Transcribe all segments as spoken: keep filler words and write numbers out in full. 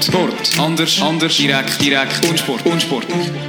Sport. Sport. Anders. Anders. Direkt. Direkt. Unsport. Unsport.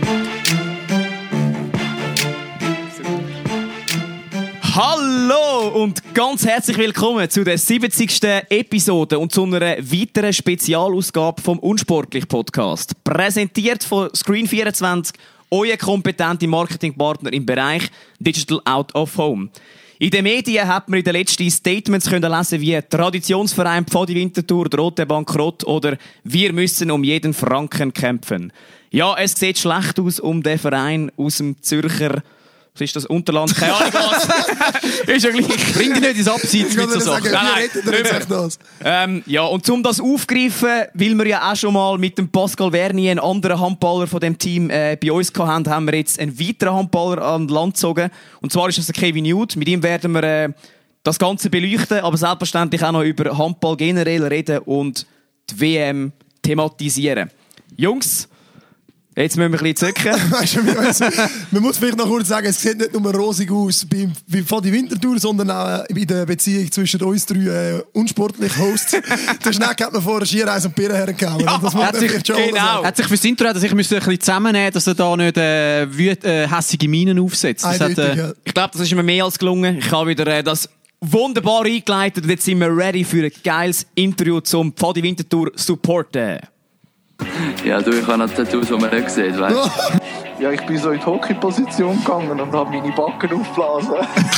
Hallo und ganz herzlich willkommen zu der siebzigsten Episode und zu einer weiteren Spezialausgabe vom Unsportlich-Podcast. Präsentiert von Screen vierundzwanzig, euer kompetenter Marketingpartner im Bereich Digital Out of Home. In den Medien hat man in den letzten Statements können lesen wie Traditionsverein Pfadi Winterthur, droht der Bankrott oder wir müssen um jeden Franken kämpfen. Ja, es sieht schlecht aus um den Verein aus dem Zürcher, was ist das, Unterland? Keine Ahnung was. Ist ja gleich. Bring dich nicht ins Abseits mit so Sachen. Nein, nein, das. Ähm, ja, und um das aufzugreifen, weil wir ja auch schon mal mit dem Pascal Vernier, einen anderen Handballer von dem Team, äh, bei uns hatten, haben wir jetzt einen weiteren Handballer an Land gezogen. Und zwar ist das der Kevin Jude. Mit ihm werden wir äh, das Ganze beleuchten, aber selbstverständlich auch noch über Handball generell reden und die W M thematisieren. Jungs, jetzt müssen wir ein bisschen zücken. Weißt du, man muss vielleicht noch kurz sagen, es sieht nicht nur rosig aus beim, beim Pfadi Winterthur, sondern auch in der Beziehung zwischen uns drei äh, unsportlichen Hosts. Der Schneck hat mir vorher Schiereis und Birnen hergehauen. Ja, das hat, sich, genau. hat sich fürs Intro hat er sich ein bisschen zusammennehmen, dass er da nicht äh, wüt, äh, hässige Minen aufsetzt. Das hat, äh, ja. Ich glaube, das ist mir mehr als gelungen. Ich habe wieder äh, das wunderbar eingeleitet und jetzt sind wir ready für ein geiles Interview zum Pfadi Winterthur supporten. Ja, du, ich habe noch Tattoos, die man nicht sieht, weißt du? Ja, ich bin so in die Hockey-Position gegangen und habe meine Backen aufgeblasen.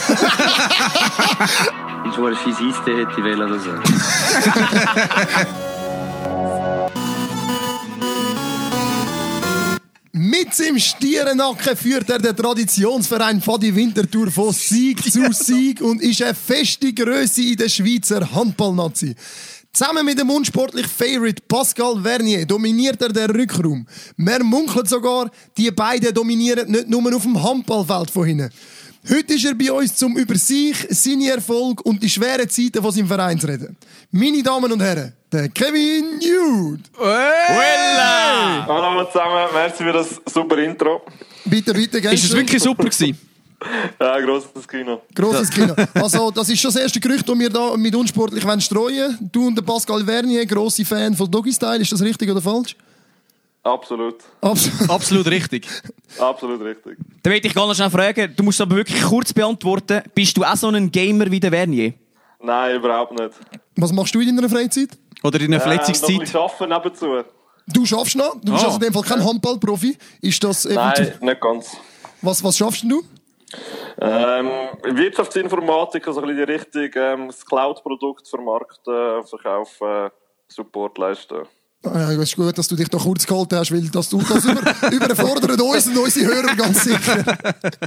Ich wollte ein scheiß Eistee hätte ich wollen oder so. Mit seinem Stierennacken führt er den Traditionsverein Pfadi Winterthur von Sieg zu Sieg und ist eine feste Grösse in der Schweizer Handballnazi. Zusammen mit dem unsportlichen Favorite Pascal Vernier dominiert er den Rückraum. Man munkelt sogar, die beiden dominieren nicht nur auf dem Handballfeld von hinten. Heute ist er bei uns, um über sich, seine Erfolge und die schweren Zeiten von seinem Verein zu reden. Meine Damen und Herren, der Kevin Jude. Hey! Hallo zusammen, merci für das super Intro. Bitte, bitte, gerne. Ist es wirklich super gewesen? Ja, grosses Kino. Grosses Kino. Also, das ist schon das erste Gerücht, das wir da mit unsportlich streuen wollen. Du und der Pascal Vernier, grosse Fan von Doggy Style. Ist das richtig oder falsch? Absolut. Absolut. Absolut richtig. Absolut richtig. Dann möchte ich ganz schnell fragen, du musst aber wirklich kurz beantworten. Bist du auch so ein Gamer wie der Vernier? Nein, überhaupt nicht. Was machst du in deiner Freizeit? Oder in der Verletzungszeit? Ähm, noch ein bisschen arbeiten nebenzu. Du schaffst noch? Du bist oh. also in dem Fall kein Handballprofi. Ist das Nein, nicht ganz. Was, was schaffst du? Ähm, Wirtschaftsinformatik, also ein bisschen die Richtung, ähm, das Cloud-Produkt vermarkten, verkaufen, Support leisten. Ah, ja, es ist gut, dass du dich da kurz gehalten hast, weil das, das über, überfordert uns und unsere Hörer ganz sicher.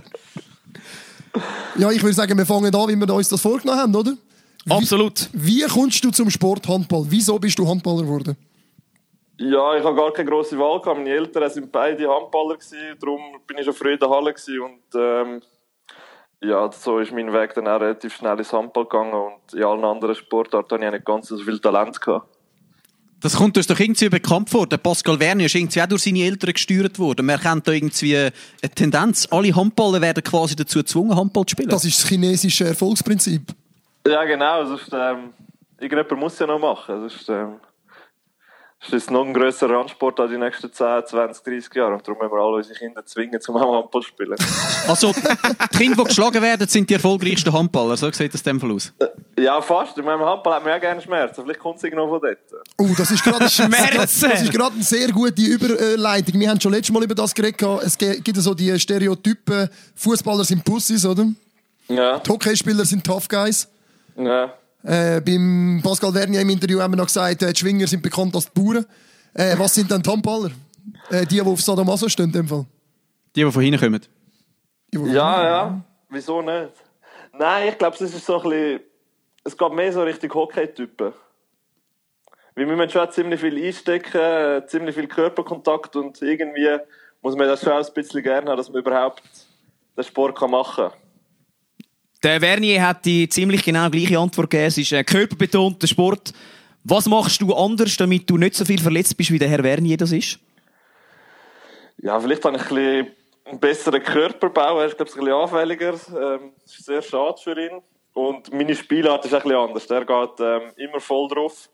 Ja, ich würde sagen, wir fangen an, wie wir uns das vorgenommen haben, oder? Wie, Absolut. Wie kommst du zum Sport Handball? Wieso bist du Handballer geworden? Ja, ich habe gar keine grosse Wahl gehabt. Meine Eltern waren beide Handballer gewesen, darum bin ich schon früh in der Halle gewesen und ähm, ja, so ist mein Weg dann auch relativ schnell ins Handball gegangen und in allen anderen Sportarten hatte ich nicht ganz so viel Talent gehabt. Das kommt uns doch irgendwie bekannt vor. Der Pascal Vernier ist irgendwie auch durch seine Eltern gesteuert worden. Man erkennt da irgendwie eine Tendenz. Alle Handballer werden quasi dazu gezwungen, Handball zu spielen. Das ist das chinesische Erfolgsprinzip. Ja, genau. Sonst, ähm, irgendjemand muss es ja noch machen. Sonst, ähm, Das ist noch ein grösserer Randsport als die nächsten zehn, zwanzig, dreissig Jahre. Und darum müssen wir alle unsere Kinder zwingen, zum Handball zu spielen. Also, die Kinder, die geschlagen werden, sind die erfolgreichsten Handballer. So sieht das in dem Fall aus. Ja, fast. Im Handball hat man ja gerne Schmerzen. Vielleicht kommt es irgendwo von dort. Oh, das ist gerade Schmerzen! Das ist gerade eine sehr gute Überleitung. Wir haben schon letztes Mal über das geredet. Es gibt so die Stereotypen, Fußballer sind Pussys, oder? Ja. Die Hockeyspieler sind Tough Guys. Ja. Äh, beim Pascal Vernier im Interview haben wir noch gesagt, äh, die Schwinger sind bekannt als die Bauern. Äh, was sind denn die Handballer? Äh, die, die auf Sadomaso stehen, in dem Fall. Die, die von hinten kommen. Die, die Ja, ja. Wieso nicht? Nein, ich glaube, es ist so ein bisschen... Es geht mehr so Richtung Hockey-Typen. Weil wir müssen schon ziemlich viel einstecken, ziemlich viel Körperkontakt und irgendwie muss man das schon ein bisschen gerne haben, dass man überhaupt den Sport machen kann. Der Vernier hat die ziemlich genau gleiche Antwort gegeben. Es ist ein körperbetonter Sport. Was machst du anders, damit du nicht so viel verletzt bist, wie der Herr Vernier das ist? Ja, vielleicht habe ich ein bisschen einen besseren Körperbau. Er ist, glaube ich, ein bisschen anfälliger. Ähm, das ist sehr schade für ihn. Und meine Spielart ist ein bisschen anders. Er geht ähm, immer voll drauf.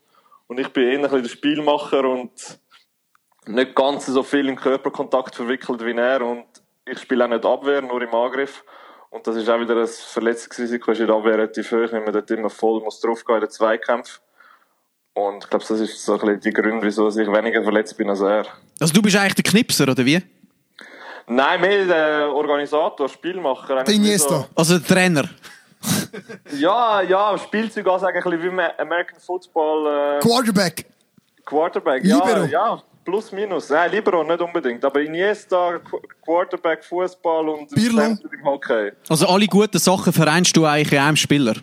Und ich bin eher ein bisschen der Spielmacher und nicht ganz so viel im Körperkontakt verwickelt wie er. Und ich spiele auch nicht Abwehr, nur im Angriff. Und das ist auch wieder ein Verletzungsrisiko, ist in der Abwehr relativ hoch, wenn man dort immer voll muss draufgehen in den Zweikämpfen. Und ich glaube, das ist so ein bisschen die Gründe, wieso ich weniger verletzt bin als er. Also du bist eigentlich der Knipser, oder wie? Nein, mehr der Organisator, Spielmacher. Der Iniesta. So, also der Trainer. ja, ja, Spielzeug ansagen, ein bisschen wie im American Football. Äh, Quarterback. Quarterback, Libero. ja, ja, plus minus. Nein, Libero nicht unbedingt, aber Iniesta, Qu- Quarterback, Fußball und Pirlo. Center im Hockey. Also alle guten Sachen vereinst du eigentlich in einem Spieler.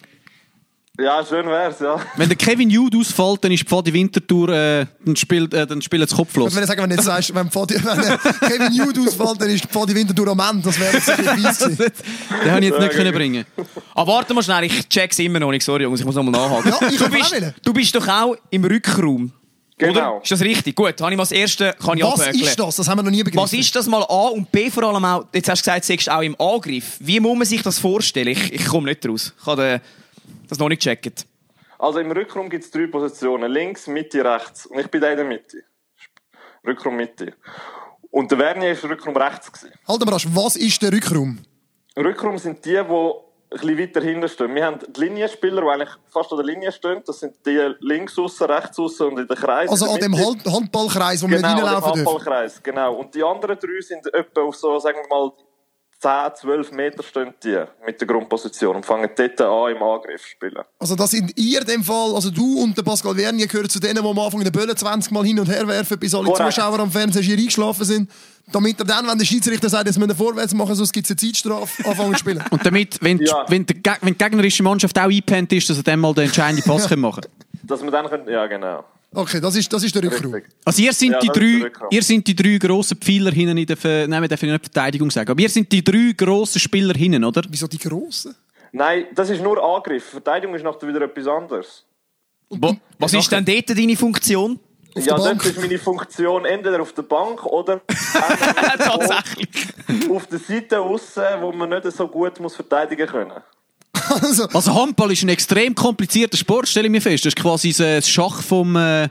Ja, schön wär's, ja. Wenn der Kevin Jude ausfällt, dann ist Pfadi Winterthur, äh, dann spielt, äh, dann spielt es kopflos. Wenn ich sagen, wenn du jetzt sagst, wenn, Pfadi, wenn äh, Kevin Jude ausfällt, dann ist Pfadi Winterthur am Ende. Das wäre jetzt ein bisschen fies gewesen. Den habe ich jetzt nicht können bringen. Aber warte mal schnell, ich check's immer noch nicht. Sorry, Jungs, ich muss noch mal nachhaken. Ja, ich du, kann auch bist, wählen. du bist doch auch im Rückraum. Genau. Oder? Ist das richtig? Gut, habe ich mal das erste, kann ich Was abhökeln. ist das? Das haben wir noch nie begriffen. Was ist das mal A und B vor allem auch, jetzt hast du gesagt, sagst du auch im Angriff. Wie muss man sich das vorstellen? Ich, ich komme nicht raus. Ich habe das noch nicht gecheckt. Also im Rückraum gibt es drei Positionen. Links, Mitte, rechts. Und ich bin da in der Mitte. Rückraum, Mitte. Und der Vernier war Rückraum rechts gewesen. Halt mal rasch, was ist der Rückraum? Rückraum sind die, die ein bisschen weiter hinten stehen. Wir haben die Linienspieler, die eigentlich fast an der Linie stehen. Das sind die links aussen, rechts aussen und in den Kreis. Also in an der dem Mitte. Hand- Handballkreis, wo wir Genau, nicht an dem reinlaufen dürfen. Handballkreis, genau. Und die anderen drei sind etwa auf so, sagen wir mal, zehn, zwölf Meter stehen die mit der Grundposition und fangen dort an im Angriff zu spielen. Also das sind ihr in dem Fall, also du und der Pascal Vernier gehören zu denen, die am Anfang den Böllen zwanzig Mal hin und her werfen, bis alle Korrekt. Zuschauer am Fernseher hier eingeschlafen sind. Damit er dann, wenn der Schiedsrichter sagt, jetzt müssen wir vorwärts machen, sonst gibt es eine Zeitstrafe, anfangen zu spielen. Und damit, wenn, die- Ja. wenn, der, Geg- wenn die gegnerische Mannschaft auch eingepennt ist, dass er dann mal den entscheidenden Pass machen kann. Dass wir dann können, ja genau. Okay, das ist, das ist der Rückraum. Richtig. Also ihr sind, Ja, die das ist der drei, Rückraum. ihr sind die drei grossen Pfeiler hinten in der, Ver- nein, wir dürfen nicht Verteidigung sagen, aber ihr sind die drei grossen Spieler hinten, oder? Wieso die Grossen? Nein, das ist nur Angriff. Verteidigung ist nachher wieder etwas anderes. Wo, was ist denn dort deine Funktion? Auf ja, der Bank. das ist meine Funktion entweder auf der Bank oder Tatsächlich. auf der Seite aussen, wo man nicht so gut muss verteidigen können. Also, Also Handball ist ein extrem komplizierter Sport, stelle ich mir fest. Das ist quasi das Schach vom äh,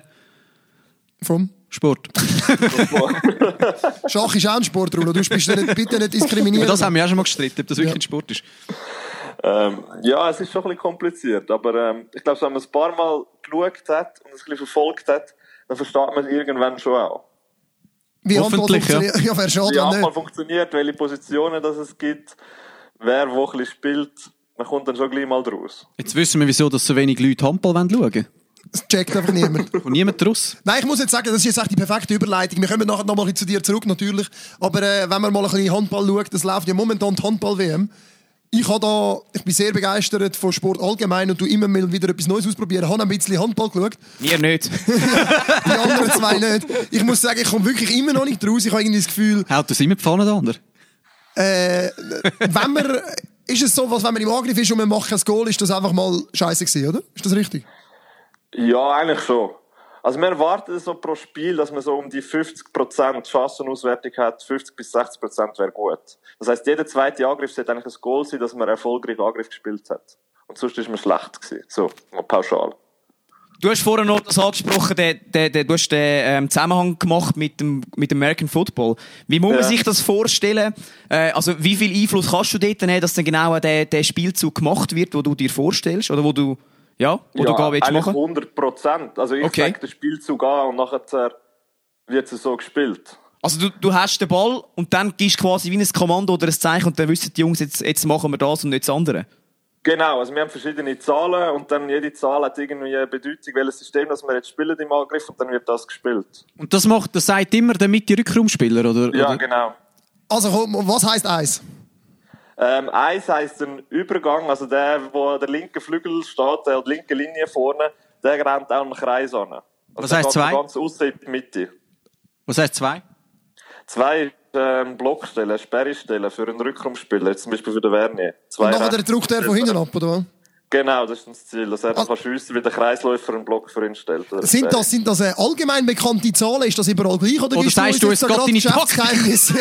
vom Sport. Schach ist auch ein Sport, Bruno. Du bist nicht, bitte nicht Aber diskriminieren. das haben wir ja schon mal gestritten, ob das wirklich Ja. ein Sport ist. Ähm, ja, es ist schon ein bisschen kompliziert, aber ähm, ich glaube, wenn man es ein paar Mal geschaut hat und es ein bisschen verfolgt hat, dann versteht man es irgendwann schon auch. Wie Handball Hoffentlich, ja. funktioniert. Ja, wäre schade, Wie ja, Handball nicht. funktioniert, welche Positionen das es gibt, wer wo ein bisschen spielt, man kommt dann schon gleich mal draus. Jetzt wissen wir, wieso dass so wenig Leute Handball schauen wollen. Das checkt einfach niemand. Und niemand draus. Nein, ich muss jetzt sagen, das ist jetzt echt die perfekte Überleitung. Wir kommen nachher noch mal zu dir zurück, natürlich. Aber äh, wenn man mal ein bisschen Handball schaut, das läuft ja momentan die Handball-W M. Ich, habe da, ich bin sehr begeistert von Sport allgemein und tu immer mal wieder etwas Neues ausprobieren. Ich habe ein bisschen Handball geschaut, Wir nicht. die anderen zwei nicht. Ich muss sagen, ich komme wirklich immer noch nicht raus. Ich habe irgendwie das Gefühl, Haut das immer die Pfanne der andere? äh, wenn man, ist es so, was, wenn man im Angriff ist und man macht kein Goal, ist das einfach mal scheiße gewesen, oder? Ist das richtig? Ja, eigentlich schon. Also wir erwarten so pro Spiel, dass man so um die fünfzig Prozent Chancenauswertung hat. fünfzig bis sechzig Prozent wäre gut. Das heisst, jeder zweite Angriff sollte eigentlich ein Goal sein, dass man erfolgreich Angriff gespielt hat. Und sonst ist man schlecht gewesen. So, mal pauschal. Du hast vorhin noch das angesprochen, den, den, den, du hast den ähm, Zusammenhang gemacht mit dem, mit dem American Football. Wie muss man Ja. sich das vorstellen? Äh, also wie viel Einfluss kannst du dort nehmen, dass dann genau der, der Spielzug gemacht wird, wo du dir vorstellst? Oder wo du, ja, wo du gar willst eigentlich machen? hundert Prozent. Also ich Okay. sage den Spielzug an und nachher wird es so gespielt. Also du, du hast den Ball und dann gibst du quasi wie ein Kommando oder ein Zeichen und dann wissen die Jungs, jetzt, jetzt machen wir das und nicht das andere. Genau, also wir haben verschiedene Zahlen und dann jede Zahl hat irgendwie eine Bedeutung, welches System das wir jetzt spielen im Angriff und dann wird das gespielt. Und das macht, das sagt immer der Mitte-Rückraumspieler, oder? Ja, oder? genau. Also, komm, was heisst eins? Ähm, eins heisst ein Übergang, also der, wo an der linken Flügel steht, der an der linken Linie vorne, der rennt auch einen Kreis an. Also Was der heisst geht zwei? Ganz aussen in die Mitte. Was heißt zwei? Zwei ist ähm, Blockstellen, Sperrstellen für einen Rückraumspieler, jetzt zum Beispiel für den Vernier. Zwei Und nachher rechts- drückt er von hinten ab, oder was? Genau, das ist das Ziel, dass er dann Ah. kann schiessen, wie der Kreisläufer einen Block für ihn stellt. Das Sind ist, das, sind das äh, allgemein bekannte Zahlen? Ist das überall gleich? Oder, Oder gibst sagst du, uns es jetzt da geht gerade deine Taktik? Geschäftsgeheimnisse?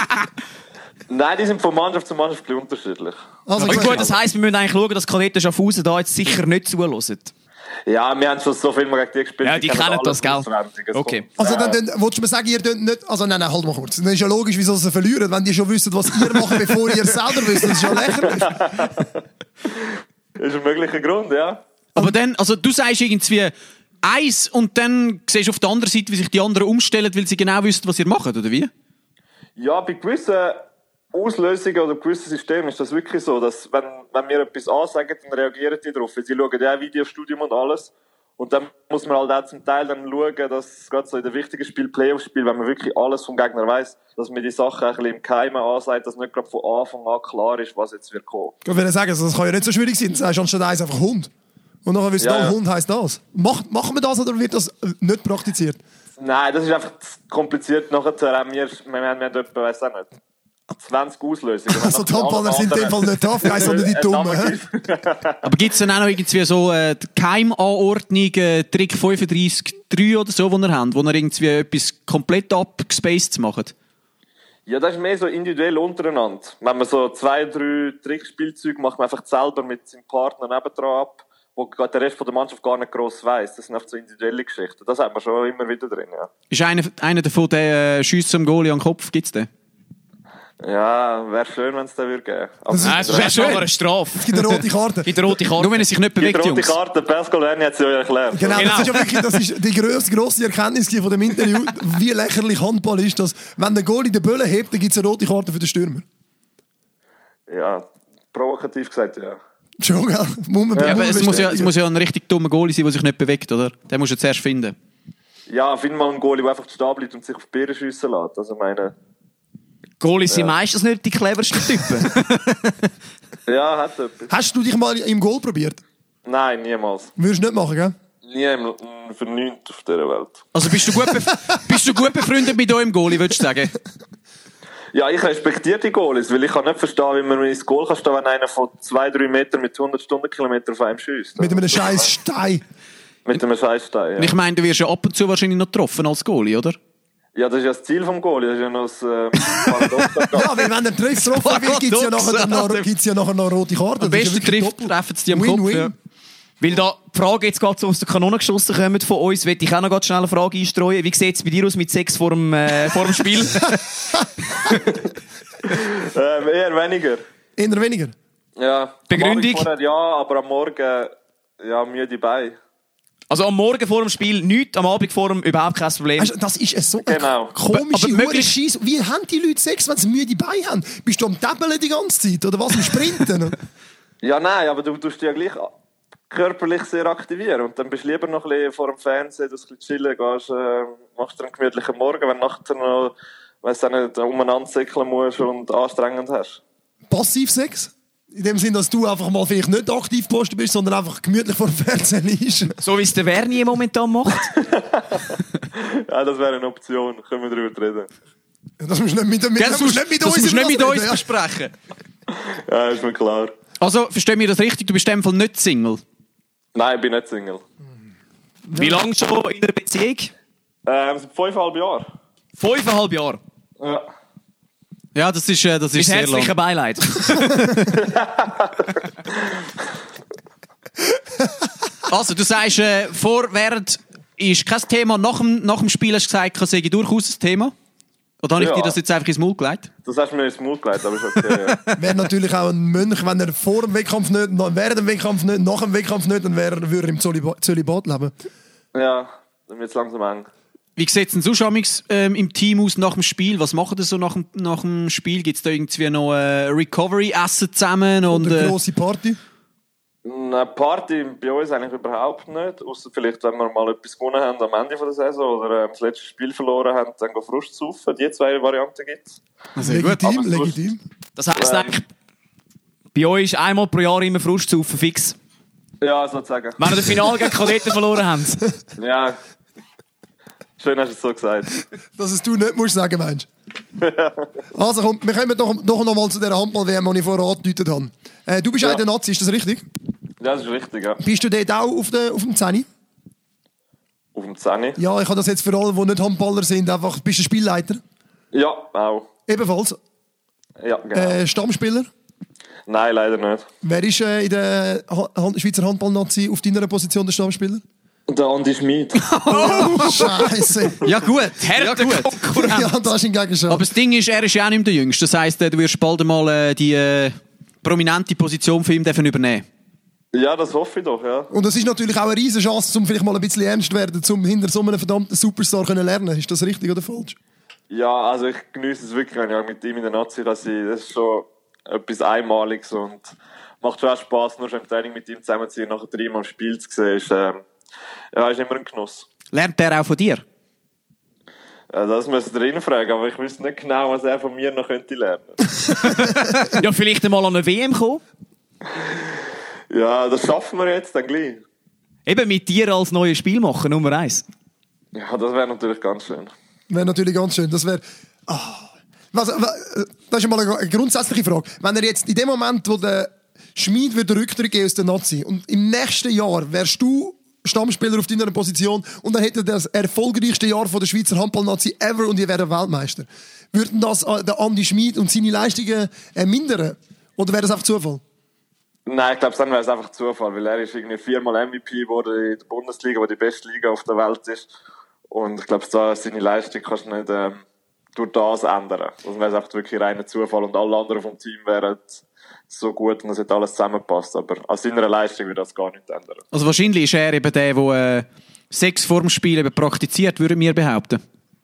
Nein, die sind von Mannschaft zu Mannschaft ein bisschen unterschiedlich. Also, Aber gut. gut, das heisst, wir müssen eigentlich schauen, dass Kadetten Schaffhausen da jetzt sicher nicht zuhören. Ja, wir haben schon so viel mal gegen die gespielt. Ja, die kennen das, gell? Okay. Also dann, dann willst du mir sagen, ihr könnt nicht... Also nein, nein, halt mal kurz. Dann ist ja logisch, wieso sie verlieren, wenn die schon wissen, was ihr macht, bevor ihr es selber wisst. Das ist ja lächerlich. Das ist ein möglicher Grund, ja. Aber dann, also du sagst irgendwie eins und dann siehst du auf der anderen Seite, wie sich die anderen umstellen, weil sie genau wissen, was ihr macht, oder wie? Ja, bei gewissen Auslösungen oder gewissen Systemen ist das wirklich so, dass wenn, wenn wir etwas ansagen, dann reagieren die darauf. Weil sie schauen ja Videostudium und alles. Und dann muss man halt auch zum Teil dann schauen, dass gerade so in den wichtigen Spielen, Playoff-Spielen, wenn man wirklich alles vom Gegner weiss, dass man die Sachen ein bisschen im Geheimen ansagt, dass nicht gerade von Anfang an klar ist, was jetzt wird kommen. Ich würde sagen, also das kann ja nicht so schwierig sein. Du sagst anstatt eins einfach Hund. Und nachher wirst du Ja, ja, ja. Hund heisst das. Macht, machen wir das oder wird das nicht praktiziert? Nein, das ist einfach zu kompliziert. Nachher haben wir, wir haben, wir haben etwa, weiss auch nicht, zwanzig Auslösungen. Also die Handballer sind in dem Fall nicht tough, guys, sondern die Dummen. hä? Aber gibt es dann auch noch irgendwie so äh, die Geheimanordnung, äh, Trick fünfunddreißig drei oder so, wo ihr habt, wo ihr irgendwie etwas komplett abgespaced macht? Ja, das ist mehr so individuell untereinander. Wenn man so zwei, drei Trickspielzeuge macht, man einfach selber mit seinem Partner nebendran ab, wo der Rest von der Mannschaft gar nicht gross weiss. Das sind einfach so individuelle Geschichten. Das hat man schon immer wieder drin, ja. Ist einer, einer davon, der äh, Schiess zum Goalie an den Kopf, gibt's den? Ja, wäre schön, wenn es den würde geben. Aber Das ist- Nein, es wäre schon eine Strafe. Es gibt eine rote Karte. Gibt eine rote Karte. Nur wenn er sich nicht die bewegt, rote Jungs. Karte, Pascal Werni hat es ja erklärt. Genau, Genau. das ist ja wirklich das ist die grosse, grosse Erkenntnis von dem Interview, wie lächerlich Handball ist, dass wenn der Goalie den Böllen hebt, dann gibt es eine rote Karte für den Stürmer. Ja, provokativ gesagt, ja. Schon, gell? Muss man, Ja, aber muss es man muss ja, es bestätigen. muss ja ein richtig dummer Goalie sein, der sich nicht bewegt, oder? Den musst du zuerst finden. Ja, find mal einen Goalie, der einfach stehen bleibt und sich auf die Birne schiessen lässt. Also meine, Goalies sind meistens nicht die cleversten Typen. ja, hat etwas. Hast du dich mal im Goal probiert? Nein, niemals. Würdest du nicht machen, gell? Nie im, für nichts auf dieser Welt. Also bist du gut, bef- bist du gut befreundet mit eurem Goalie, würdest du sagen? Ja, ich respektiere die Goalies, weil ich kann nicht verstehen, wie man ins Goal kann stehen, wenn einer von zwei, drei Metern mit hundert Stundenkilometern auf einem schießt. Mit einem scheiß Stein. Mit einem Scheißstein, Und ich ja. meine, du wirst ja ab und zu wahrscheinlich noch getroffen als Goalie, oder? Ja, das ist ja das Ziel vom Goalie. Das ist ja noch das äh, Paradox. Ja, weil wenn der Treffer getroffen wird, gibt es ja nachher noch, gibt's ja nachher noch rote Karten. Am Das ist ja besten wirklich trifft, doppelt. treffen sie die am Win, Kopf. win. Ja. Weil da die Frage jetzt gerade so aus der Kanone geschossen kommt von uns, will ich auch noch ganz schnell eine Frage einstreuen. Wie sieht es bei dir aus mit Sex vor dem, äh, vor dem Spiel? ähm, eher weniger. Eher weniger. Ja. Begründung? Am Abend vorher ja, aber am Morgen ja, müde Beine. Also am Morgen vor dem Spiel nichts, am Abend vor dem überhaupt kein Problem. Weißt du, das ist eine so eine Genau. komische Aber- aber möglich- Scheisse. Wie haben die Leute Sex, wenn sie müde Beine haben? Bist du am Tabbeln die ganze Zeit? Oder was, am Sprinten? Ja, nein, aber du tust dich ja gleich körperlich sehr aktivieren. Und dann bist du lieber noch ein bisschen vor dem Fernsehen, dass du ein bisschen chillen gehst, äh, machst dir einen gemütlichen Morgen, wenn du nachher noch, weiss auch nicht, umeinander säckeln musst und anstrengend hast. Passivsex? In dem Sinn, dass du einfach mal vielleicht nicht aktiv gepostet bist, sondern einfach gemütlich vor dem Fernsehen liegst. So wie es der Werni momentan macht. Ja, das wäre eine Option. Können wir darüber reden. Das musst du nicht mit, mit, Gell, das das musst musst du nicht mit das uns, musst du über nicht mit das uns reden, ja. besprechen. Ja, ist mir klar. Also, verstehen wir das richtig? Du bist in dem Fall nicht Single? Nein, ich bin nicht Single. Wie lange schon in einer Beziehung? Ähm, seit fünfeinhalb Jahren. Fünfeinhalb Jahre. Ja. Ja, das ist, äh, das ist Bis sehr herzliche lang. Beileid. Also, du sagst, äh, vor, während ist kein Thema, nach dem, nach dem Spiel hast du gesagt, kann sei durchaus ein Thema. Oder habe ich Ja. dir das jetzt einfach ins Maul gelegt? Das hast du mir ins Mund gelegt, aber ist okay. Ja. Wäre natürlich auch ein Mönch, wenn er vor dem Wettkampf nicht, noch während dem Wettkampf nicht, nach dem Wettkampf nicht, dann wäre, würde er im Zölibat, Zölibat leben. Ja, dann wird es langsam eng. Wie sieht es denn sonst amigs, ähm, im Team aus nach dem Spiel? Was machen ihr so nach dem, nach dem Spiel? Gibt es da irgendwie noch äh, Recovery-Essen zusammen? Und, Oder eine äh, grosse Party. Eine Party bei uns eigentlich überhaupt nicht. Ausser vielleicht, wenn wir mal etwas gewonnen haben am Ende der Saison oder äh, das letzte Spiel verloren haben, dann gehen Frust saufen. Die zwei Varianten gibt es. sehr gut. Legitim, Aber sonst- legitim. Das heisst eigentlich, bei euch ist einmal pro Jahr immer Frust zu fix. Ja, sozusagen. Wenn ihr das Finale gegen Kadetten verloren habt. Ja. Schön hast du es so gesagt. Dass es du nicht musst sagen, meinst du? Also komm, wir kommen doch, doch noch mal zu dieser Handball-W M, die ich vorher angedeutet habe. Äh, du bist Ja. ja. der Nazi, ist das richtig? Ja, das ist richtig, ja. Bist du dort auch auf, der, auf dem Zehni? Auf dem Zehni. Ja, ich habe das jetzt für alle, die nicht Handballer sind, einfach, bist du Spielleiter? Ja, auch. Ebenfalls. Ja, genau. Äh, Stammspieler? Nein, leider nicht. Wer ist äh, in der ha- Schweizer Handball-Nazi auf deiner Position der Stammspieler? Der Andi Schmid. Oh, Scheiße. Ja gut, ja gut. Ja, da ist ein Gegenstand. Aber das Ding ist, er ist ja auch nicht mehr der Jüngste. Das heisst, du wirst bald einmal äh, die äh, prominente Position für ihn dürfen übernehmen. Ja, das hoffe ich doch, ja. Und es ist natürlich auch eine riesen Chance, um vielleicht mal ein bisschen ernst zu werden, um hinter so einem verdammten Superstar zu lernen. Ist das richtig oder falsch? Ja, also ich genieße es wirklich, wenn ich auch mit ihm in der Nazi kann sein. Das ist schon etwas Einmaliges und macht schon auch Spass, nur schon im Training mit ihm zusammen zu sein, nachher dreimal im Spiel zu sehen. Ist, ähm, ja, ist immer ein Genuss. Lernt er auch von dir? Ja, das müsst ihr ihn fragen, aber ich wüsste nicht genau, was er von mir noch könnte lernen. Ja, vielleicht einmal an eine W M kommen? Ja, das schaffen wir jetzt dann gleich. Eben mit dir als neuer Spielmacher, Nummer eins. Ja, das wäre natürlich ganz schön. Wäre natürlich ganz schön. Das wäre. Ah. Was, was, das ist mal eine grundsätzliche Frage. Wenn er jetzt in dem Moment, wo der Schmid wird Rücktritt geben aus der Nazi und im nächsten Jahr wärst du Stammspieler auf deiner Position und dann hätte er das erfolgreichste Jahr von der Schweizer Handball-Nazi ever und ihr wäre Weltmeister. Würden das äh, der Andi Schmid und seine Leistungen äh, mindern? Oder wäre das einfach Zufall? Nein, ich glaube, dann wäre es einfach Zufall, weil er ist irgendwie viermal M V P geworden in der Bundesliga, die die beste Liga auf der Welt ist. Und ich glaube, da seine Leistung kannst du nicht ähm, durch das ändern. Das wäre einfach wirklich reiner Zufall und alle anderen vom Team wären so gut und es hätte alles zusammengepasst. Aber an seiner Leistung würde das gar nicht ändern. Also wahrscheinlich ist er eben der, der äh, Sex vorm Spiel eben praktiziert, würden wir behaupten.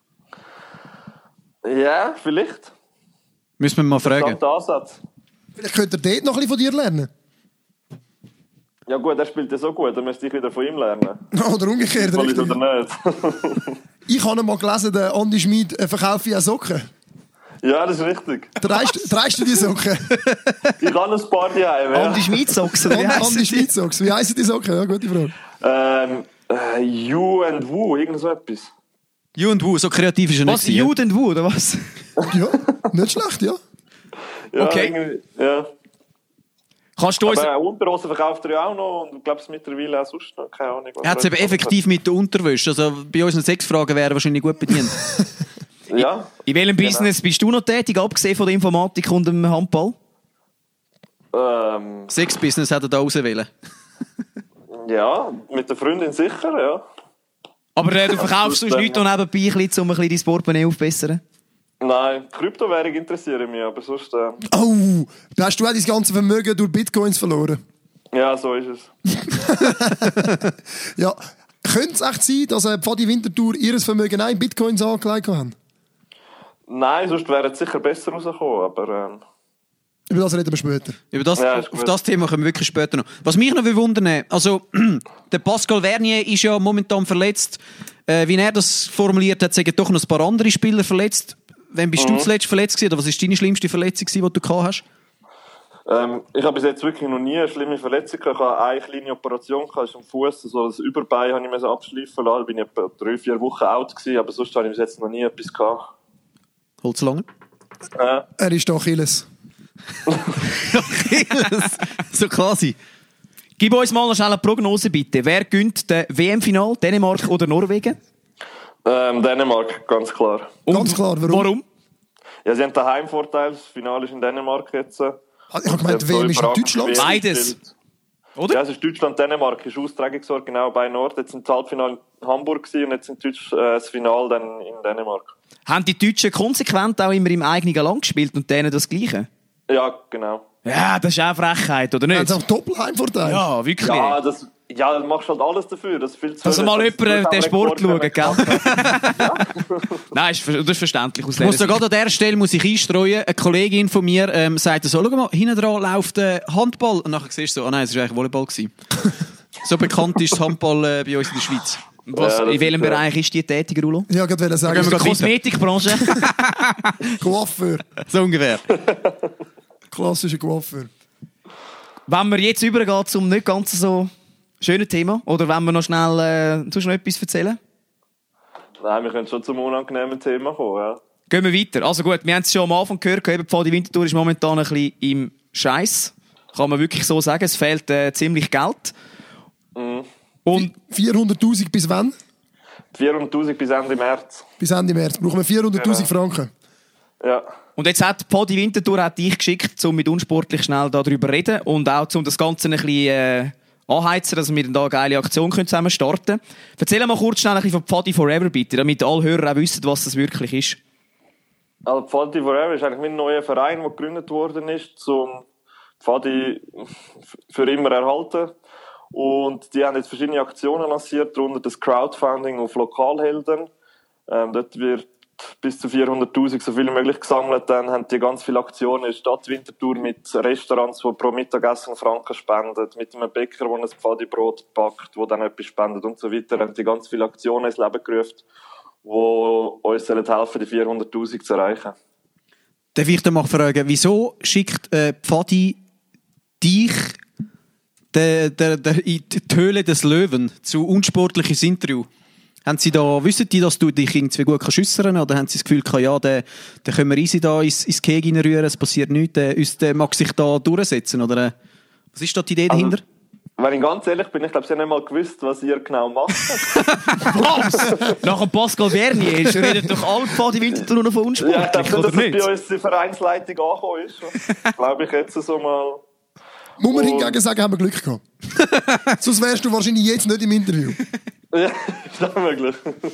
Ja, vielleicht. Müssen wir mal fragen. Das Ansatz. Vielleicht könnte er dort noch ein bisschen von dir lernen. Ja gut, er spielt ja so gut, dann müsste ich wieder von ihm lernen. Oder umgekehrt. Soll ich Richtig. oder nicht? Ich habe mal gelesen, der Andi Schmid äh, verkauft ja Socken. Ja, das ist richtig. Dreist, dreist du die Socken? Ich kann ein paar daheim, ja. Andi Schmid-Socks, oder wie Andi, heissen Andi die? Schmid Socken. Wie heissen die Socken? Ja, gute Frage. Ähm, äh, You and Woo, irgend so etwas. You and Wu, so kreativ ist er Was, nicht. Jude und Wu, oder was? Ja, nicht schlecht, ja. Ja, Okay. irgendwie, ja. Kannst du uns... Aber äh, Unterhosen verkauft er ja auch noch und ich glaube es mittlerweile auch sonst noch, keine Ahnung. was Er hat es er eben jetzt effektiv mit der Unterwäsche. Also bei unseren Sexfragen wäre er wahrscheinlich gut bedient. macht. Ja. In welchem Genau. Business bist du noch tätig, abgesehen von der Informatik und dem Handball? Ähm, Sex-Business hat er da auswählen. ja, mit der Freundin sicher, ja. Aber äh, du verkaufst sonst nichts noch nebenbei, ein bisschen, um ein bisschen dein Portemonnaie aufzubessern? Nein, Kryptowährung interessiert mich, aber sonst, äh, Oh, da hast du auch dein ganze Vermögen durch Bitcoins verloren. ja, so ist es. Ja, könnte es echt sein, dass äh, Pfadi Winterthur ihr Vermögen auch in Bitcoins angelegt haben? Nein, sonst wäre es sicher besser rausgekommen, aber ähm, Über das reden wir später. Über das, Ja, ist auf gut. das Thema kommen wir wirklich später noch. Was mich noch wundern, also der Pascal Vernier ist ja momentan verletzt. Äh, wie er das formuliert hat, sagen doch noch ein paar andere Spieler verletzt. Wann bist Mhm. du zuletzt verletzt gewesen? Oder was ist deine schlimmste Verletzung, die du gehabt hast? ähm, ich habe bis jetzt wirklich noch nie eine schlimme Verletzung gehabt. Ich hatte eine kleine Operation gehabt, das ist am Fuß, so das Überbein habe ich mir so abschleifen lassen. Da bin ich etwa drei, vier Wochen out gewesen, aber sonst habe ich bis jetzt noch nie etwas gehabt. Holzlanger? Äh, Er ist doch Achilles. So quasi. Gib uns mal noch schnell eine Prognose, bitte. Wer gönnt das W M-Final? Dänemark oder Norwegen? ähm, Dänemark, ganz klar. Und Ganz klar, warum? Warum? Ja, sie haben den Heimvorteil, das Finale ist in Dänemark jetzt. Ah, Ich habe gemeint, Sie W haben M ist in so Deutschland. überragend Beides. gespielt. Oder? Ja, es ist Deutschland, Dänemark, ist Austragungsort, genau bei Nord. Jetzt sind das Halbfinale in Hamburg gewesen und jetzt in Deutsch, äh, das Finale dann in Dänemark. Haben die Deutschen konsequent auch immer im eigenen Land gespielt und denen das Gleiche? Ja, genau. Ja, das ist auch Frechheit, oder Er nicht? hat auch Doppelheimvorteil. Ja, wirklich. Ja, das, ja, du machst halt alles dafür. Das ist viel zu Dass mal jemand äh, den Sport schaut, gell? Nein, ist, ver- das ist verständlich aus Ich muss da dieser gerade an dieser Stelle muss ich einstreuen. Eine Kollegin von mir ähm, sagte so, schau mal, hinten dran läuft äh, Handball. Und nachher siehst du so, oh nein, es war eigentlich Volleyball gewesen. So bekannt ist das Handball äh, bei uns in der Schweiz. Was, Ja, das in welchem ist, äh, Bereich ist die tätig, Rulo? Ja, ich wollte sagen, Gehen wir der gerade Kosmetikbranche? Coiffeur. So ungefähr. Klassischer Coiffeur. Wenn wir jetzt übergehen zum nicht ganz so schönen Thema, oder wenn wir noch schnell äh, sonst noch etwas erzählen? Nein, wir können schon zum unangenehmen Thema kommen, ja. Gehen wir weiter. Also gut, wir haben es schon am Anfang gehört, eben Pfadi Winterthur ist momentan ein bisschen im Scheiß. Kann man wirklich so sagen. Es fehlt äh, ziemlich Geld. Mhm. Und vierhunderttausend bis wann? vierhunderttausend bis Ende März. Bis Ende März. Brauchen wir vierhunderttausend Franken. Ja. Und jetzt hat Podi Winterthur hat dich geschickt, um mit unsportlich schnell darüber zu reden und auch um das Ganze ein bisschen äh, anheizen, dass wir dann da eine geile Aktion können zusammen starten können. Erzähl mal kurz schnell ein bisschen von Pfadi Forever, bitte, damit alle Hörer auch wissen, was das wirklich ist. Also Pfadi Forever ist eigentlich mein neuer Verein, der gegründet worden ist, um Pfadi für immer erhalten. Und die haben jetzt verschiedene Aktionen lanciert, darunter das Crowdfunding auf Lokalhelden. Ähm, dort wird bis zu vierhunderttausend so viel wie möglich gesammelt. Dann haben die ganz viele Aktionen in der Stadt Winterthur mit Restaurants, die pro Mittagessen Franken spenden, mit einem Bäcker, der ein Pfadi-Brot backt, der dann etwas spendet und so weiter. Haben die ganz viele Aktionen ins Leben gerufen, die uns helfen, die vierhunderttausend zu erreichen. Darf ich dann mal fragen, wieso schickt äh, Pfadi dich de, de, de, in die Höhle des Löwen zu unsportliches Interview? Haben Sie da, wissen die, dass du dich irgendwie gut schüssern kannst? Oder haben Sie das Gefühl, ja, den, den können wir easy da ins, ins Keg reinrühren, es passiert nichts, der, der mag sich da durchsetzen? Oder äh, was ist da die Idee dahinter? Also, wenn ich ganz ehrlich bin, ich glaube, Sie haben nicht mal gewusst, was ihr genau macht. Was? Nach dem Pascal Vernier ist, redet doch alle Pfadi Winterthur noch von unsportlich, Ja, ich glaube, oder dass das nicht? bei uns die Vereinsleitung angekommen ist. Glaube ich jetzt so mal. Muss man Und- hingegen sagen, haben wir Glück gehabt. Sonst wärst du wahrscheinlich jetzt nicht im Interview. Ja, ist auch möglich.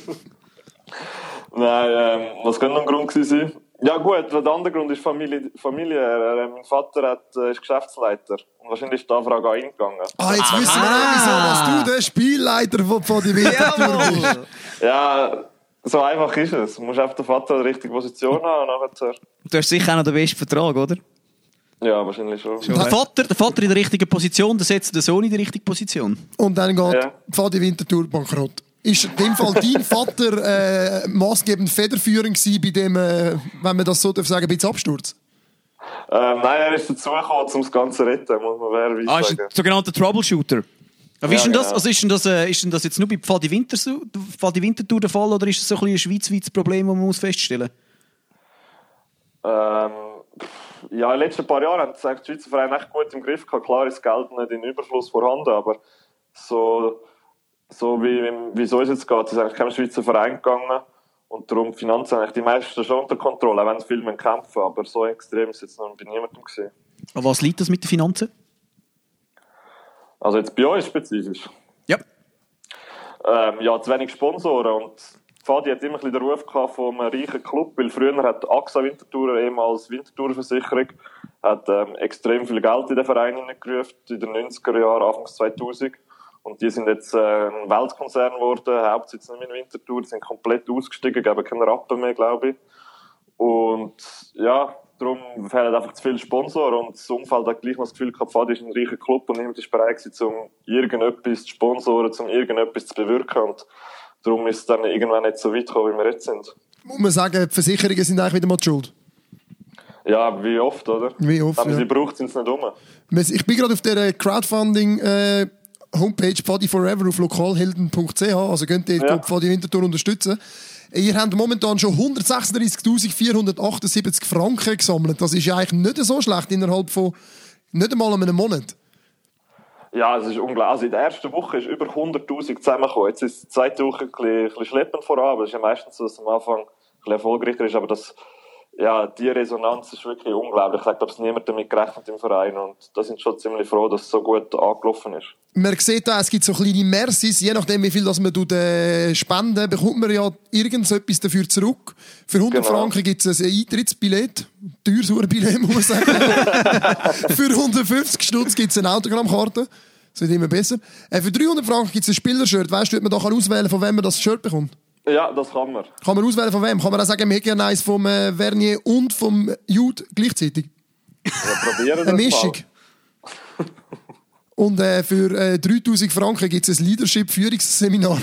Nein, ähm, was könnte noch ein Grund gewesen sein? Ja gut, der andere Grund ist Familie, familiär. Äh, mein Vater hat, äh, ist Geschäftsleiter. Und wahrscheinlich ist die Anfrage an ihn gegangen. Ah, jetzt wissen wir auch, wieso dass du der Spielleiter von Pfadi Winterthur bist. Ja, so einfach ist es. Du musst einfach den Vater in der richtigen Position haben. Und nachher, Du hast sicher auch noch den besten Vertrag, oder? ja, wahrscheinlich schon. Der Vater, der Vater in der richtigen Position, der setzt den Sohn in die richtige Position. Und dann geht Ja. Pfadi Winterthur bankrott. Ist in dem Fall dein Vater äh, maßgebend federführend gewesen bei dem, äh, wenn man das so darf sagen, ein bisschen Absturz? Ähm, nein, er ist dazugekommen, um das Ganze zu retten, muss man fairerweise Ah, ist sagen. ein sogenannter Troubleshooter. Aber wie ist, denn das, genau. also ist, denn das, äh, ist denn das jetzt nur bei Pfadi Winterthur, Pfadi Winterthur der Fall oder ist das so ein, bisschen ein schweizweites Problem, das man muss feststellen Ähm, ja, in den letzten paar Jahren haben die Schweizer Vereine echt gut im Griff gehabt. Klar ist Geld nicht in Überfluss vorhanden, aber so, so wie, wie es uns jetzt geht, ist eigentlich kein Schweizer Verein gegangen und darum die Finanzen eigentlich die meisten schon unter Kontrolle, auch wenn viele mehr kämpfen, aber so extrem ist es jetzt noch bei niemandem gewesen. An was liegt das mit den Finanzen? Also jetzt bei uns spezifisch. Ja. Ähm, ja, zu wenig Sponsoren und Pfadi hat immer ein bisschen den Ruf gehabt vom reichen Club, weil früher hat A X A Winterthur, ehemals Winterthur-Versicherung, hat ähm, extrem viel Geld in den Verein hineingerufen, in den neunziger Jahren, Anfangs zweitausend. Und die sind jetzt äh, ein Weltkonzern geworden, Hauptsitz nicht mehr in Winterthur, sind komplett ausgestiegen, geben keinen Rappen mehr, glaube ich. Und ja, darum fehlen einfach zu viele Sponsoren und das Umfeld hat gleich noch das Gefühl gehabt, Pfadi ist ein reicher Club und niemand ist bereit gewesen, um irgendetwas zu sponsoren, um irgendetwas zu bewirken. Und darum ist es dann irgendwann nicht so weit gekommen, wie wir jetzt sind. Muss man sagen, die Versicherungen sind eigentlich wieder mal die Schuld. Ja, wie oft, oder? Wie oft, Wenn man ja. sie braucht, sind sie nicht um. Ich bin gerade auf der Crowdfunding äh, Homepage Pfadi Forever auf lokalhelden punkt c h, also könnt ihr Ja. Pfadi Winterthur unterstützen. Ihr habt momentan schon hundertsechsunddreißigtausendvierhundertachtundsiebzig Franken gesammelt. Das ist ja eigentlich nicht so schlecht innerhalb von nicht einmal einem Monat. Ja, es ist unglaublich. Also in der ersten Woche ist über hunderttausend zusammengekommen. Jetzt ist die zweite Woche ein bisschen, ein bisschen schleppend voran, aber es ist ja meistens so, dass es am Anfang ein bisschen erfolgreicher ist. Aber das, ja, die Resonanz ist wirklich unglaublich. Ich glaube, es hat niemand damit gerechnet im Verein und da sind schon ziemlich froh, dass es so gut angelaufen ist. Man sieht auch, es gibt so kleine Mercis, je nachdem wie viel das man tut, äh, spenden, bekommt man ja irgendetwas dafür zurück. Für hundert Genau. Franken gibt es ein Eintrittsbillett, teures Billett muss man sagen. Für hundertfünfzig Stutz gibt es eine Autogrammkarte, das wird immer besser. Äh, für dreihundert Franken gibt es ein Spielershirt, weißt du, wie man da kann auswählen, von wem man das Shirt bekommt? Ja, das kann man. Kann man auswählen von wem? Kann man auch sagen, wir hätten eins vom äh, Vernier und vom Jude gleichzeitig? Ja, probieren das Eine Mischung. mal. Und äh, für äh, dreitausend Franken gibt es ein Leadership-Führungsseminar.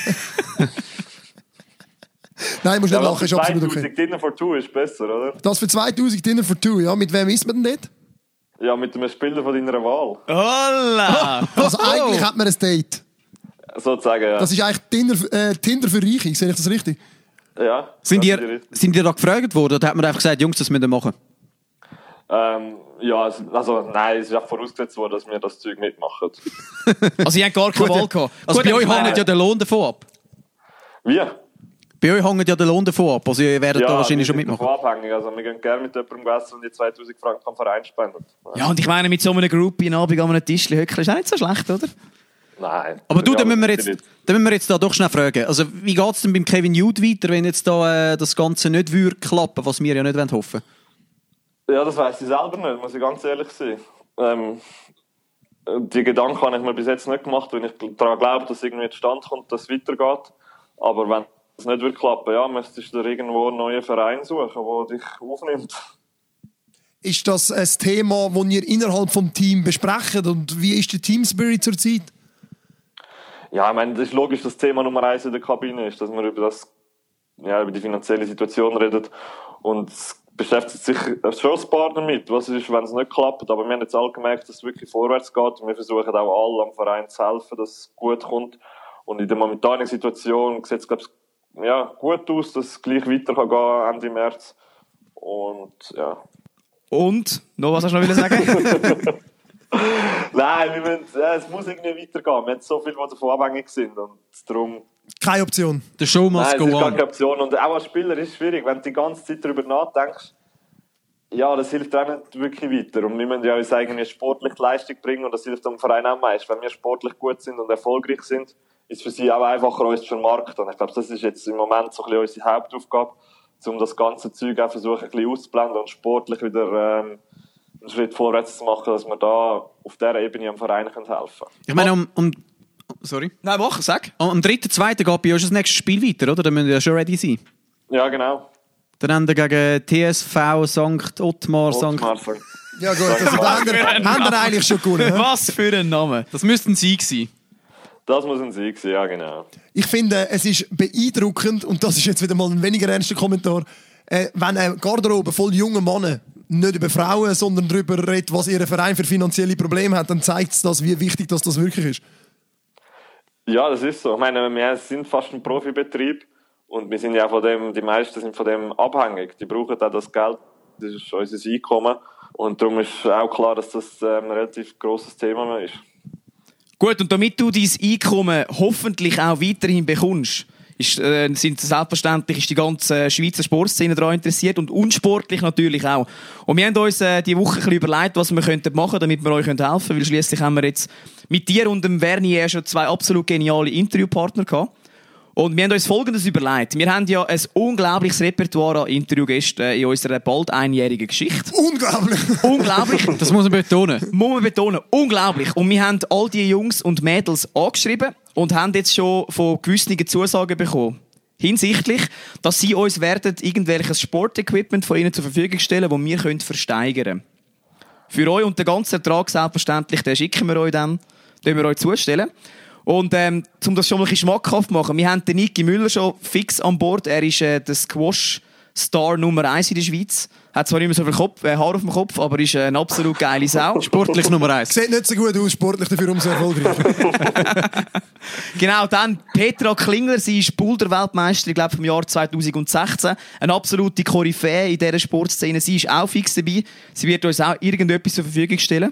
Nein, musst nicht Ja, lachen, ist absolut okay. zweitausend Dinner for Two ist besser, oder? Das für zweitausend Dinner for Two, ja. Mit wem ist man denn dort? Ja, mit einem Spieler von deiner Wahl. Holla! Also eigentlich hat man ein Date. Sozusagen, ja. Das ist eigentlich Tinder, äh, Tinder für Reiche, sehe ich das richtig? ja Sind das ihr, ist richtig. sind ihr da gefragt worden oder hat man einfach gesagt, Jungs, das müssen wir machen? Ähm, ja, also, also nein, es ist auch vorausgesetzt worden, dass wir das Zeug mitmachen. Also, ihr habt gar keine Wahl gehabt. Also Gut, bei euch ich meine- hängt ja der Lohn davon ab. Wie? Bei euch hängt ja der Lohn davon ab, also ihr werdet Ja, da wahrscheinlich schon wir sind mitmachen. davon abhängig. Also wir gehen gerne mit jemandem essen und die zweitausend Franken am Verein spenden. Ja, und ich meine, mit so einem Groupie in Abend an einem Tischchen hückeln ist auch nicht so schlecht, oder? Nein. Aber du, dann Ja, müssen wir jetzt, dann müssen wir jetzt da doch schnell fragen. Also, wie geht es denn beim Kevin Jude weiter, wenn jetzt da äh, das Ganze nicht würde klappen, was wir ja nicht hoffen wollen? Ja, das weiss ich selber nicht, muss ich ganz ehrlich sein. Ähm, die Gedanken habe ich mir bis jetzt nicht gemacht, weil ich daran glaube, dass irgendwie zustande kommt, dass es weitergeht. Aber wenn es nicht wird klappen, ja, müsstest du dir irgendwo einen neuen Verein suchen, der dich aufnimmt. Ist das ein Thema, das ihr innerhalb des Teams besprecht? Und wie ist der Team-Spirit zurzeit? Ja, ich meine, das ist logisch, dass das Thema Nummer eins in der Kabine ist, dass man über das, ja, über die finanzielle Situation redet. Und es beschäftigt sich schon das Paar damit, was ist, wenn es nicht klappt. Aber wir haben jetzt alle gemerkt, dass es wirklich vorwärts geht. Und wir versuchen auch alle am Verein zu helfen, dass es gut kommt. Und in der momentanen Situation sieht es, glaube ich, ja, gut aus, dass es gleich weiter kann gehen Ende März. Und, ja. Und? Noch was hast du noch sagen? Nein, wir müssen, ja, es muss irgendwie weitergehen. Wir haben so viele, die davon abhängig sind. Und darum... Keine Option. Der Show must Nein, go es ist gar on. keine Option. Und auch als Spieler ist es schwierig, wenn du die ganze Zeit darüber nachdenkst. Ja, das hilft auch nicht wirklich weiter. Und wir müssen ja uns eigentlich sportlich Leistung bringen und das hilft dem Verein auch meist. Wenn wir sportlich gut sind und erfolgreich sind, ist es für sie auch einfacher, uns zu vermarkten. Und ich glaube, das ist jetzt im Moment so ein bisschen unsere Hauptaufgabe, um das ganze Zeug auch versuchen, ein bisschen auszublenden und sportlich wieder ähm, einen Schritt vorwärts zu machen, dass wir da auf dieser Ebene am Verein helfen können. Ich meine, um, um sorry. Nein, mach, sag. Am, am dritten zweiten geht bei euch das nächste Spiel weiter, oder? Dann müssen wir ja schon ready sein. Ja, genau. Dann haben wir gegen T S V Sankt Ottmar, Sankt... Ottmar, Sankt Ja gut, also da haben wir, haben wir eigentlich schon gewonnen. hä? Was für ein Name. Das müsste ein Sieg sein. Das muss ein Sieg sein, ja genau. Ich finde, es ist beeindruckend, und das ist jetzt wieder mal ein weniger ernster Kommentar, äh, wenn eine Garderobe voll junger Männer nicht über Frauen, sondern darüber redet, was ihr Verein für finanzielle Probleme hat, dann zeigt es das, wie wichtig das, das wirklich ist. Ja, das ist so. Ich meine, wir sind fast ein Profibetrieb und wir sind ja von dem, die meisten sind von dem abhängig. Die brauchen auch das Geld, das ist unser Einkommen. Und darum ist auch klar, dass das ähm, ein relativ grosses Thema ist. Gut, und damit du dein Einkommen hoffentlich auch weiterhin bekommst, ist, äh, sind selbstverständlich ist die ganze Schweizer Sportszene daran interessiert und unsportlich natürlich auch. Und wir haben uns äh, die Woche ein bisschen überlegt, was wir könnten machen, damit wir euch helfen können, weil schliesslich haben wir jetzt mit dir und dem Vernier schon zwei absolut geniale Interviewpartner gehabt. Und wir haben uns Folgendes überlegt. Wir haben ja ein unglaubliches Repertoire an Interviewgästen in unserer bald einjährigen Geschichte. Unglaublich! Unglaublich. Das muss man betonen. Muss man betonen. Unglaublich. Und wir haben all die Jungs und Mädels angeschrieben und haben jetzt schon von gewissen Zusagen bekommen. Hinsichtlich, dass sie uns werden irgendwelches Sportequipment von ihnen zur Verfügung stellen, das wir können versteigern können. Für euch und den ganzen Ertrag selbstverständlich, den schicken wir euch dann, den wir euch zustellen. Und ähm, um das schon mal ein bisschen schmackhaft zu machen, wir haben den Niki Müller schon fix an Bord. Er ist äh, der Squash-Star Nummer eins in der Schweiz. Hat zwar nicht mehr so viel Kopf, äh, Haar auf dem Kopf, aber ist äh, eine absolut geile Sau. Sportlich Nummer eins. Sieht nicht so gut aus, sportlich dafür umso erfolgreicher. Genau, dann Petra Klingler, sie ist Boulder-Weltmeisterin, ich glaube, vom Jahr zweitausendsechzehn. Eine absolute Koryphäe in dieser Sportszene. Sie ist auch fix dabei. Sie wird uns auch irgendetwas zur Verfügung stellen.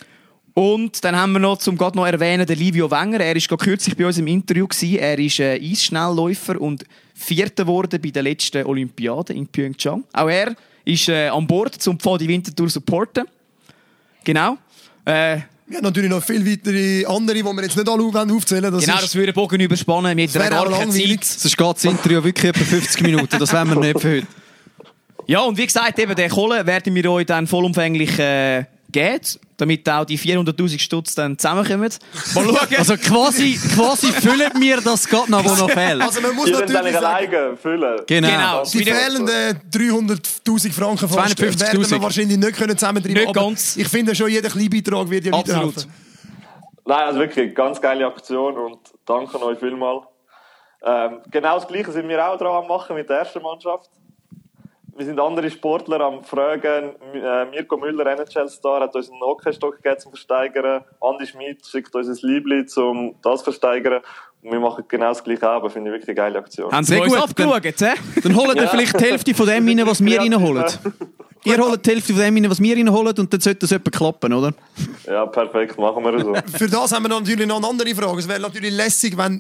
Und dann haben wir noch, zum gerade noch erwähnen, den Livio Wenger. Er war kürzlich bei uns im Interview gewesen. Er ist äh, Eisschnellläufer und Vierter geworden bei der letzten Olympiade in Pyeongchang. Auch er ist äh, an Bord, um Pfadi Winterthur zu supporten. Genau. Äh, Wir haben natürlich noch viele weitere andere, die wir jetzt nicht alle aufzählen wollen. Das genau, ist, das würde Bogen überspannen. Wir hätten wäre gar auch keine langweilig. Zeit. Sonst geht das Interview wirklich etwa fünfzig Minuten. Das wollen wir nicht für heute. Ja, und wie gesagt, eben, den Kohle werden wir euch dann vollumfänglich äh, geben, damit auch die vierhunderttausend Stutz dann zusammenkommen. Mal schauen. Also quasi, quasi füllen wir das gerade noch, was noch fehlt. Also man muss Ihr könnt natürlich eigentlich sagen, alleine füllen. Genau. Genau. die fehlenden dreihunderttausend Franken fast zweihundertfünfzigtausend. werden wir wahrscheinlich nicht können zusammentreiben. Nicht Aber ganz. ich finde schon, jeder kleine Beitrag wird ja Absolut. weiterhelfen. Nein, also wirklich, ganz geile Aktion und danke euch vielmals. Ähm, genau das Gleiche sind wir auch dran am machen mit der ersten Mannschaft. Wir sind andere Sportler am Fragen. Äh, Mirko Müller, N H L-Star, hat uns einen Hockeystock gegeben zum Versteigern. Andi Schmid schickt uns ein Liebli zum das Versteigern. Und wir machen genau das Gleiche auch, finde ich wirklich eine geile Aktion. Haben Sie Sehr uns gut. abgeschaut, hä? Dann holt ihr vielleicht die Hälfte von dem rein, was wir reinholen. Ihr holt die Hälfte von dem rein, was wir reinholen, und dann sollte das etwa klappen, oder? Ja, perfekt, machen wir so. Für das haben wir natürlich noch eine andere Frage. Es wäre natürlich lässig, wenn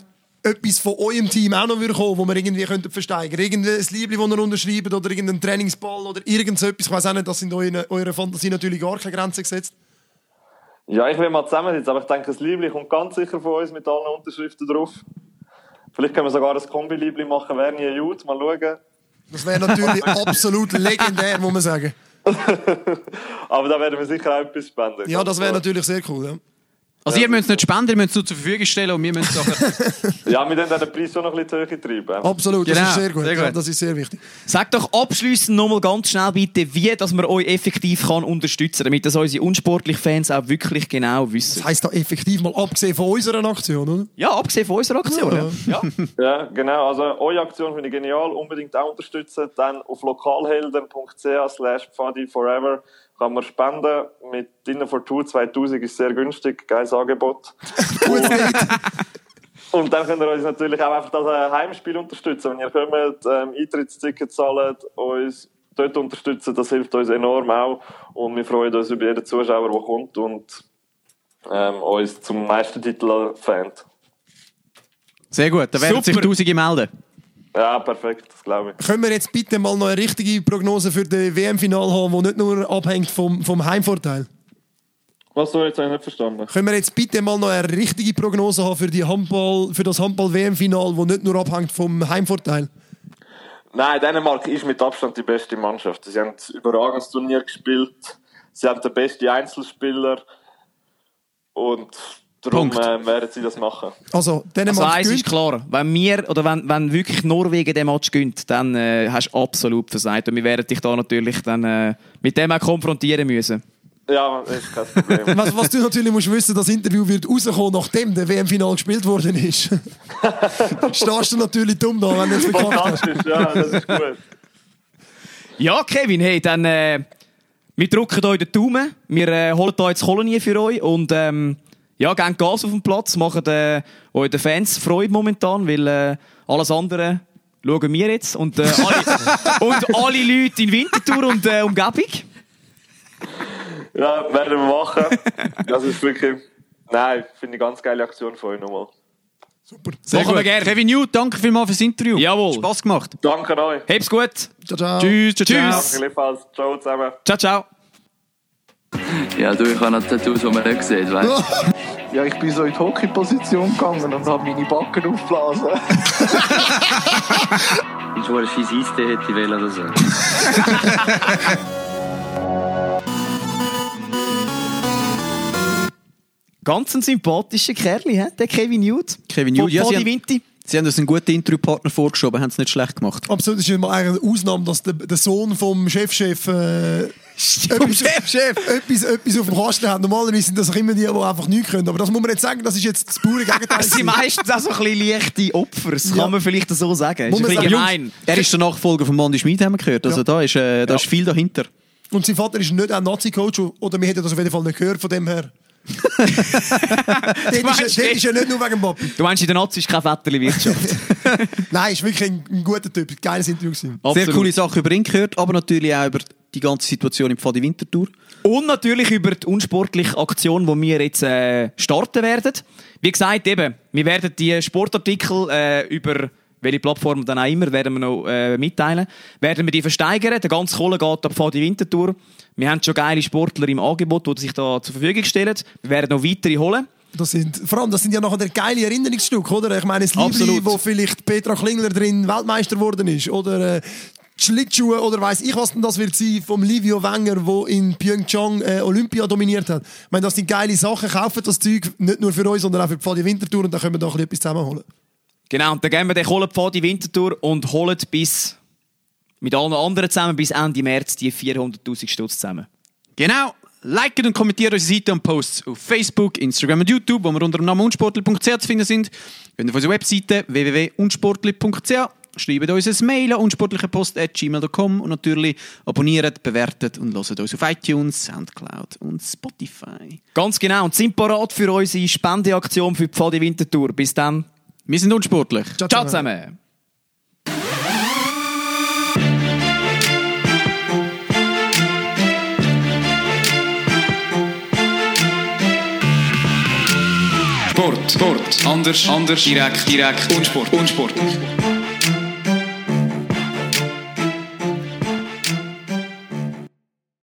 etwas von eurem Team auch noch würde kommen, wo wir irgendwie könnten versteigern. Irgendein Liebling, das ihr unterschreibt oder irgendein Trainingsball oder irgendetwas. Ich weiss auch nicht, das sind eure, eure Fantasie natürlich gar keine Grenzen gesetzt. Ja, ich will mal zusammensitzen, aber ich denke, das Liebling kommt ganz sicher von uns mit allen Unterschriften drauf. Vielleicht können wir sogar ein Kombi-Liebling machen, wäre nie gut, mal schauen. Das wäre natürlich absolut legendär, muss man sagen. Aber da werden wir sicher auch etwas spenden. Ja, das wäre natürlich sehr cool. Ja. Also ihr müsst es nicht spenden, ihr müsst es nur zur Verfügung stellen und wir müssen es Ja, wir können den Preis schon noch ein bisschen zu hoch treiben. Absolut, das Genau, ist sehr gut. sehr gut. Ja, das ist sehr wichtig. Sag doch abschliessend noch mal ganz schnell bitte, wie dass man euch effektiv kann unterstützen kann, damit das unsere unsportlichen Fans auch wirklich genau wissen. Das heisst da effektiv mal abgesehen von unserer Aktion, oder? Ja, abgesehen von unserer Aktion. Ja. Ja. Ja. Ja, genau. Also, eure Aktion finde ich genial. Unbedingt auch unterstützen. Dann auf lokalhelden punkt c h slash pfadi forever kann man spenden. Mit Dinner for Two zweitausend ist sehr günstig. Geiles Angebot. Und dann könnt ihr uns natürlich auch einfach das Heimspiel unterstützen. Wenn ihr kommt, ähm, Eintrittsticket zahlt, uns dort unterstützen, das hilft uns enorm auch. Und wir freuen uns über jeden Zuschauer, der kommt und ähm, uns zum Meistertitel fängt. Sehr gut, da werden sich Super. Tausende melden. Ja, perfekt, das glaube ich. Können wir jetzt bitte mal noch eine richtige Prognose für das W M-Final haben, die nicht nur abhängt vom, vom Heimvorteil? Was soll ich jetzt eigentlich nicht verstanden? Können wir jetzt bitte mal noch eine richtige Prognose haben für, die Handball, für das Handball-W M-Final, das nicht nur abhängt vom Heimvorteil? Nein, Dänemark ist mit Abstand die beste Mannschaft. Sie haben ein überragendes Turnier gespielt. Sie haben den besten Einzelspieler. Und darum äh, werden sie das machen. Also, Also Dänemark eins ist gewinnt. klar, wenn wir, oder wenn, wenn wirklich Norwegen den Match gönnt, dann äh, hast du absolut versagt. Und wir werden dich da natürlich dann äh, mit dem auch konfrontieren müssen. Ja, das ist kein Problem. Was, was du natürlich musst wissen, das Interview wird rauskommen, nachdem der W M-Final gespielt worden ist. Stehst du natürlich dumm da, wenn du es verkackt hast. Fantastisch, ja, das ist gut. Ja, Kevin, hey, dann äh, wir drücken euch den Daumen. Wir äh, holen da jetzt Kolonie für euch und ähm, ja, gehen Gas auf den Platz, machen äh, euch den Fans Freude momentan, weil äh, alles andere schauen wir jetzt und, äh, alle, und alle Leute in Winterthur und äh, Umgebung. Ja, werden wir machen. Das ist wirklich... Nein, finde ich eine ganz geile Aktion von euch nochmal. Super. Sehr Machen wir gut. gerne. Kevin Newt, danke vielmals fürs Interview. Jawohl. Spass gemacht. Danke euch. Hab's gut. Ciao, ciao. Tschüss, tschüss. Tschüss. Danke gleichfalls. Ciao zusammen. Ciao, ciao. Ja, du, ich habe noch Tattoos, die man nicht sieht, weißt du? Ja, ich bin so in die Hockey-Position gegangen und habe meine Backen aufgeblasen. Ich schon eine scheisse Eistee hätte ich wählen oder so. Ganz ein sympathischer Kerl, he? Der Kevin Newt. Kevin Newt, ja, sie Body haben- Vinti. Sie haben uns einen guten Interviewpartner vorgeschoben, haben es nicht schlecht gemacht. Absolut, es ist mal eine Ausnahme, dass der, der Sohn vom Chefchef äh, etwas, Chef. etwas, etwas auf dem Kasten hat. Normalerweise sind das auch immer die, die einfach nichts können. Aber das muss man jetzt sagen, das ist jetzt das pure Gegenteil. Es sind meistens auch so ein bisschen leichte Opfer, das kann Ja. man vielleicht so sagen. Muss Ist ein man bisschen sagen. gemein. Er ist der Nachfolger von Mandy Schmid, haben wir gehört. Also Ja. da, ist, äh, da ist viel dahinter. Und sein Vater ist nicht ein Nazi-Coach, oder wir hätten das auf jeden Fall nicht gehört von dem her. Dort ist, meinst er- dort ist er nicht nur wegen Papi. Du meinst, in der Nazi ist keine Vetterli-Wirtschaft. Nein, ist wirklich ein, ein guter Typ. Geiles Interview gewesen. Sehr Absolut. coole Sachen über ihn gehört, aber natürlich auch über die ganze Situation im Pfadi Winterthur. Und natürlich über die unsportliche Aktion, die wir jetzt äh, starten werden. Wie gesagt, eben, wir werden die Sportartikel äh, über welche Plattform dann auch immer, werden wir noch äh, mitteilen. Werden wir die versteigern. Der ganze Kohle geht ab Pfadi Winterthur. Wir haben schon geile Sportler im Angebot, die sich da zur Verfügung stellen. Wir werden noch weitere holen. Das sind, vor allem, das sind ja nachher der geile Erinnerungsstücke, oder? Ich meine, das Liebli, Absolut. wo vielleicht Petra Klingler drin Weltmeister geworden ist, oder äh, die Schlittschuhe, oder weiss ich, was denn das wird sein, vom Livio Wenger, der in Pyeongchang äh, Olympia dominiert hat. Ich meine, das sind geile Sachen. Kaufen das Zeug nicht nur für uns, sondern auch für die Pfadi Winterthur, und dann können wir da ein bisschen etwas zusammenholen. Genau, und dann gehen wir den Kohlepfad in Winterthur und holen bis, mit allen anderen zusammen, bis Ende März die vierhunderttausend Stutz zusammen. Genau. Liken und kommentieren unsere Seite und Posts auf Facebook, Instagram und YouTube, wo wir unter dem Namen unsportler punkt c h zu finden sind. Könnt ihr auf unserer Webseite w w w punkt unsportler punkt c h schreibt uns ein Mail an unsportlicherpost at gmail punkt com und natürlich abonniert, bewertet und hört uns auf iTunes, Soundcloud und Spotify. Ganz genau, und sind parat für unsere Spendeaktion für die Pfadi Winterthur. Bis dann. Wir sind unsportlich. Ciao, Ciao zusammen. Sport, Sport, anders, anders, direkt, direkt, Unsport, Unsport.